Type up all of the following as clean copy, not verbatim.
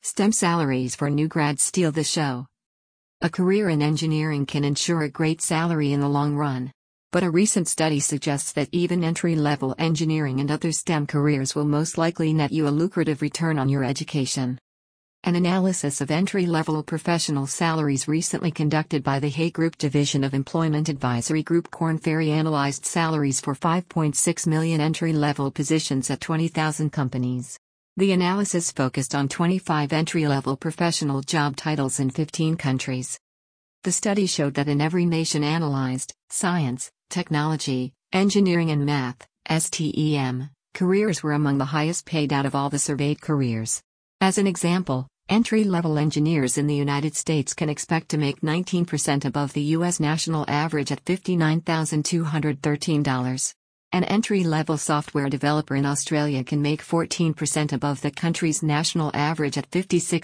STEM salaries for new grads steal the show. A career in engineering can ensure a great salary in the long run. But a recent study suggests that even entry-level engineering and other STEM careers will most likely net you a lucrative return on your education. An analysis of entry-level professional salaries recently conducted by the Hay Group division of employment advisory group Korn Ferry analyzed salaries for 5.6 million entry-level positions at 20,000 companies. The analysis focused on 25 entry-level professional job titles in 15 countries. The study showed that in every nation analyzed, science, technology, engineering and math, STEM, careers were among the highest paid out of all the surveyed careers. As an example, entry-level engineers in the United States can expect to make 19% above the U.S. national average at $59,213. An entry-level software developer in Australia can make 14% above the country's national average at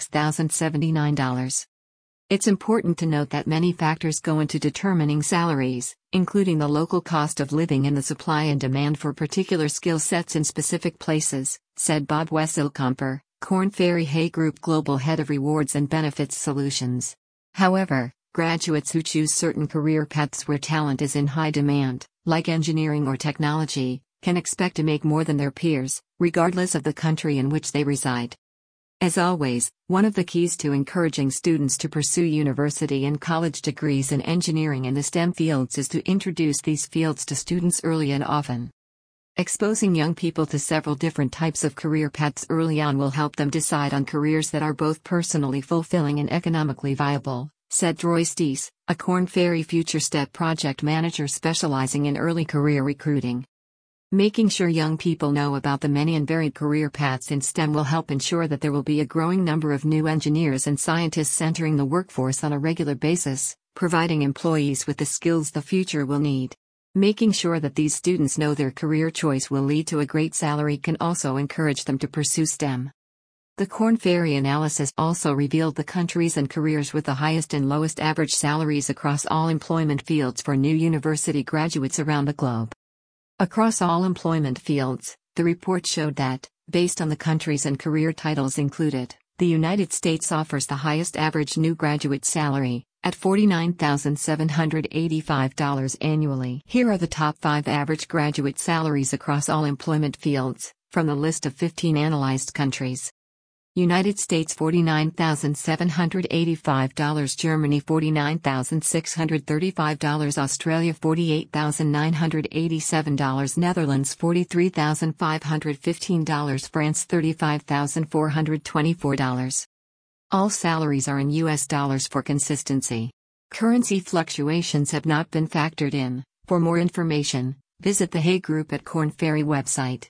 $56,079. It's important to note that many factors go into determining salaries, including the local cost of living and the supply and demand for particular skill sets in specific places, said Bob Wesselkamper, Korn Ferry Hay Group Global Head of Rewards and Benefits Solutions. However, graduates who choose certain career paths where talent is in high demand, like engineering or technology, can expect to make more than their peers, regardless of the country in which they reside. As always, one of the keys to encouraging students to pursue university and college degrees in engineering and the STEM fields is to introduce these fields to students early and often. Exposing young people to several different types of career paths early on will help them decide on careers that are both personally fulfilling and economically viable, said Troy Steese, a Korn Ferry Future Step project manager specializing in early career recruiting. Making sure young people know about the many and varied career paths in STEM will help ensure that there will be a growing number of new engineers and scientists entering the workforce on a regular basis, providing employees with the skills the future will need. Making sure that these students know their career choice will lead to a great salary can also encourage them to pursue STEM. The Korn Ferry analysis also revealed the countries and careers with the highest and lowest average salaries across all employment fields for new university graduates around the globe. Across all employment fields, the report showed that, based on the countries and career titles included, the United States offers the highest average new graduate salary, at $49,785 annually. Here are the top 5 average graduate salaries across all employment fields, from the list of 15 analyzed countries. United States $49,785, Germany $49,635, Australia $48,987, Netherlands $43,515, France $35,424. All salaries are in US dollars for consistency. Currency fluctuations have not been factored in. For more information, visit the Hay Group at Korn Ferry website.